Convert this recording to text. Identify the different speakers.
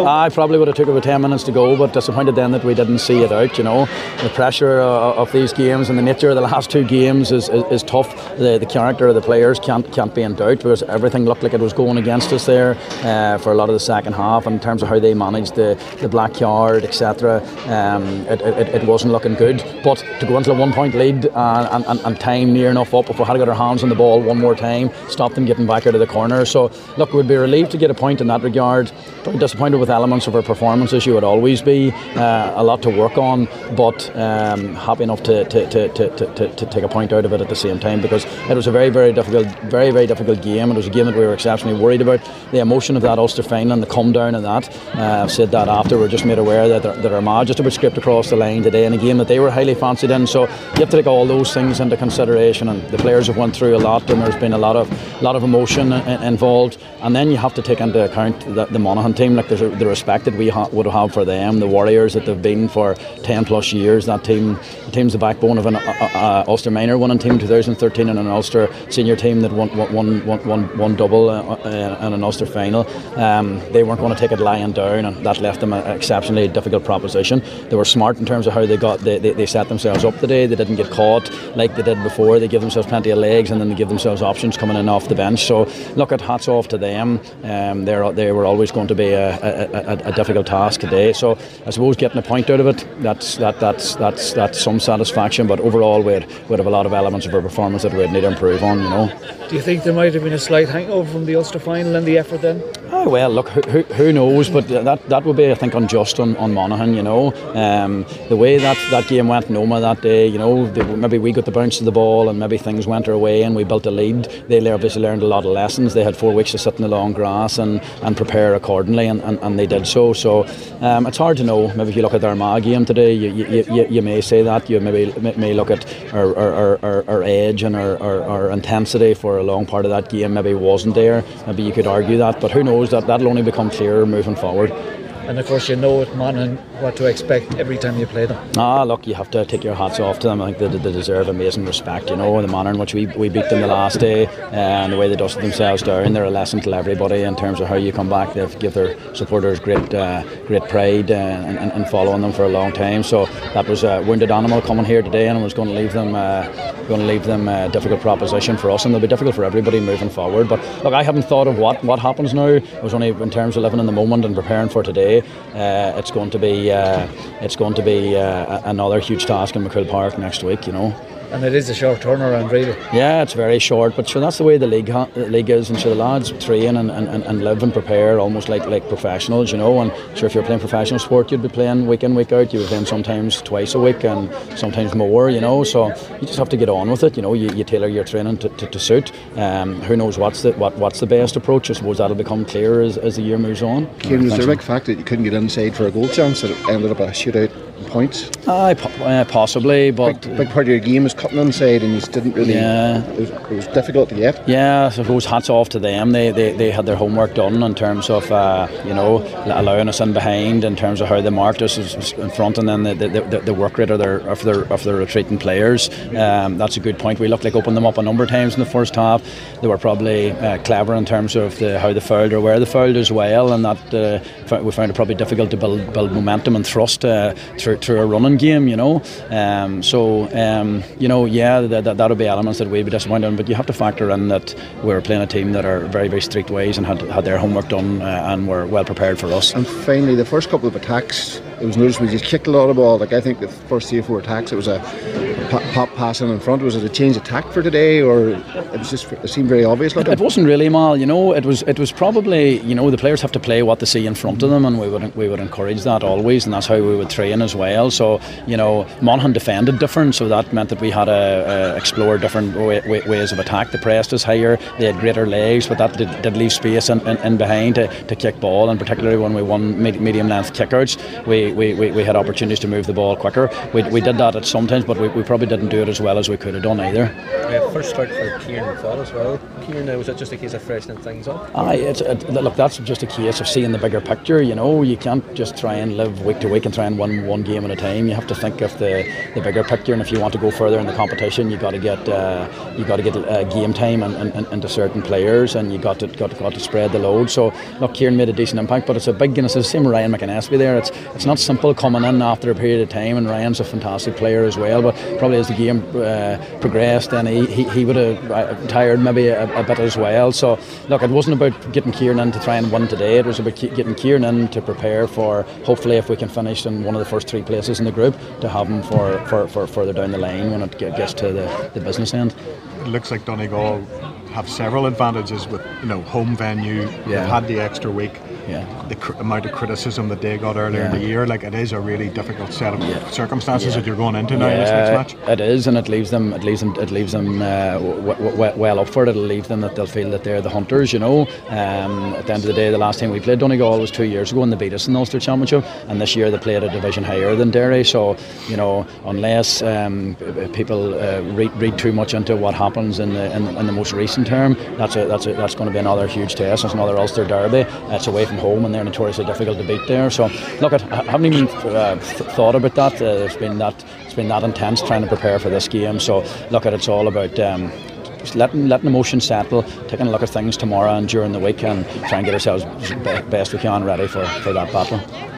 Speaker 1: I probably would have took it with 10 minutes to go, but disappointed then that we didn't see it out. The pressure of these games and the nature of the last two games is tough. The character of the players can't be in doubt, because everything looked like it was going against us there for a lot of the second half, and in terms of how they managed the black card, etc. It wasn't looking good. But to go into a 1 point lead and time near enough up, if we had got our hands on the ball one more time, stop them getting back out of the corner. So look, we'd be relieved to get a point in that regard. But disappointed with elements of our performance, as you would always be. A lot to work on, but happy enough to take a point out of it at the same time, because it was a very very difficult game. It was a game that we were exceptionally worried about. The emotion of that Ulster final and the come down of that. I've said that after. We're just made aware that Armagh just about scraped across the line today in a game that they were highly fancied in. So you have to take all those things into consideration, and the players have went through a lot, and there's been a lot of emotion involved. And then you have to take into account the Monaghan team, like there's the respect that we would have for them, the warriors that they've been for 10 plus years. That team's the backbone of an Ulster minor winning team in 2013, and an Ulster senior team that won double in an Ulster final. They weren't going to take it lying down, and that left them an exceptionally difficult proposition. They were smart in terms of how they set themselves up today. They didn't get caught like they did before. They give themselves plenty of legs, and then they give themselves options coming in off the bench. So look, at hats off to them. They were always going to be a difficult task today. So I suppose getting a point out of it, that's some satisfaction. But overall, we'd have a lot of elements of our performance that we'd need to improve on.
Speaker 2: Do you think there might have been a slight hangover from the Ulster final and the effort then?
Speaker 1: Oh well, look, who knows? But that would be, I think, unjust on Monaghan. The way that game went in Omagh that day, maybe we got the bounce of the ball, and maybe things went our way, and we built a lead. They obviously learned a lot of lessons. They had 4 weeks to sit in the long grass and prepare accordingly, and they did so. So it's hard to know. Maybe if you look at the Armagh game today, you may say that. You may look at our edge and our intensity for a long part of that game maybe wasn't there. Maybe you could argue that, but who knows? That'll only become clearer moving forward.
Speaker 2: And of course, at Monaghan what to expect every time you play them.
Speaker 1: Look, you have to take your hats off to them. I think they deserve amazing respect. The manner in which we beat them the last day, and the way they dusted themselves down, they're a lesson to everybody in terms of how you come back. They've give their supporters great pride and following them for a long time. So that was a wounded animal coming here today, and it was going to leave them a difficult proposition for us, and it'll be difficult for everybody moving forward. But look, I haven't thought of what happens now. It was only in terms of living in the moment and preparing for today. It's going to be another huge task in McCrill Park next week.
Speaker 2: And it is a short turnaround, really.
Speaker 1: Yeah, it's very short, but sure, that's the way the league is, and sure, the lads train and live and prepare almost like professionals, and sure, if you're playing professional sport, you'd be playing week in, week out. You'd be playing sometimes twice a week and sometimes more, so you just have to get on with it. You tailor your training to suit. Who knows what's the best approach? I suppose that'll become clearer as the year moves on.
Speaker 3: Kieran, was there a big fact that you couldn't get inside for a goal chance that it ended up a shootout points?
Speaker 1: Possibly, but
Speaker 3: big part of your game is cutting inside, and you didn't really. Yeah, it was difficult to get.
Speaker 1: Yeah, I suppose hats off to them. They had their homework done in terms of allowing us in behind, in terms of how they marked us in front, and then the work rate of their retreating players. That's a good point. We looked like opening them up a number of times in the first half. They were probably clever in terms of how they fouled or where they fouled as well, and that we found it probably difficult to build momentum and thrust through a running game. That'll be elements that we'd be disappointed in, but you have to factor in that we're playing a team that are very, very strict ways and had their homework done and were well prepared for us.
Speaker 3: And finally, the first couple of attacks, it was noticeable you kicked a lot of ball. Like, I think the first 3 or 4 attacks, it was a pop passing in front. Was it a change of tack for today, or it seemed very obvious?
Speaker 1: It wasn't really, Mal. It was probably, the players have to play what they see in front of them, and we would encourage that always, and that's how we would train as well. So Monaghan defended different, so that meant that we had to explore different ways of attack. They pressed us higher, they had greater legs, but that did leave space in behind to kick ball, and particularly when we won medium length kickouts, we had opportunities to move the ball quicker. We did that at some times, but we probably didn't do it as well as we could have done either.
Speaker 4: First start for Kieran McFall as well. Kieran, was it just a case of freshening things up?
Speaker 1: Look, that's just a case of seeing the bigger picture. You know, you can't just try and live week to week and try and win one game at a time. You have to think of the bigger picture, and if you want to go further in the competition, you got to get game time and into certain players, and you got to spread the load. So look, Kieran made a decent impact, but it's a big, and it's the same with Ryan McInnesby there. It's not simple coming in after a period of time, and Ryan's a fantastic player as well, but probably as the game progressed, then he would have tired maybe a bit as well. So look, it wasn't about getting Kieran in to try and win today. It was about getting Kieran in to prepare for, hopefully, if we can finish in one of the first 3 places in the group, to have him for further down the line when it gets to the business end.
Speaker 5: It looks like Donegal have several advantages with home venue. They've had the extra week. The amount of criticism that they got earlier in the year, like, it is a really difficult set of circumstances that you're going into now in this next match.
Speaker 1: It is, and it leaves them well up for it. It'll leave them that they'll feel that they're the hunters. At the end of the day, the last time we played Donegal was 2 years ago, and they beat us in the Ulster Championship, and this year they played a division higher than Derry. So unless people read too much into what happens in the most recent term, that's going to be another huge test. It's another Ulster derby. It's away from home, and they're notoriously difficult to beat there. So look, I haven't even thought about that. It's been that intense trying to prepare for this game. So look, it's all about just letting emotions settle, taking a look at things tomorrow and during the week, and try and get ourselves best we can ready for that battle.